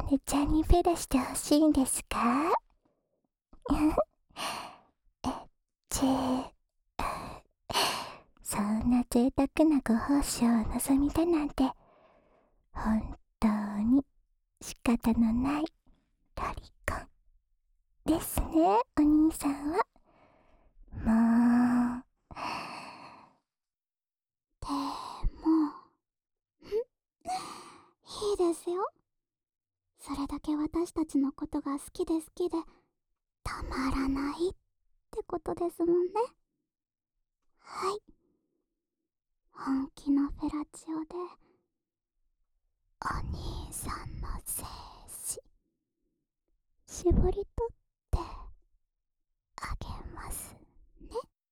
ねちゃんにフェラしてほしいんですか？えっちそんな贅沢なご奉仕をお望みだなんて本当に仕方のないロリコンですね、お兄さんは。もう。でもいいですよ。それだけ私たちのことが好きで好きでたまらないってことですもんね。はい。本気のフェラチオでお兄さんの精子絞り取ってあげますね。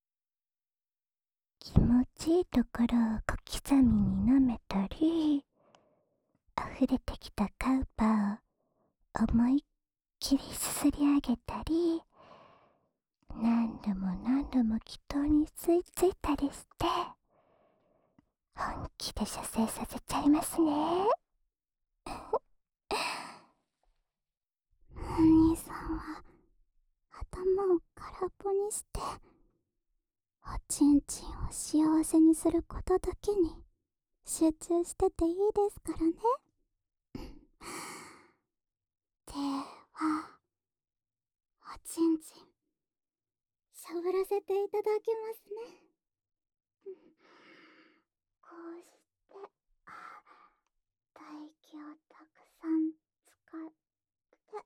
気持ちいいところを小刻みに舐めたり、溢れてきたカウパーを思いっきりすすり上げたり、何度も何度も気筒に吸い付いたりして、本気で射精させちゃいますね。お兄さんは頭を空っぽにしておちんちんを幸せにすることだけに集中してていいですからね。ではおちんちんしゃぶらせていただきますね。こうして唾液をたくさん使って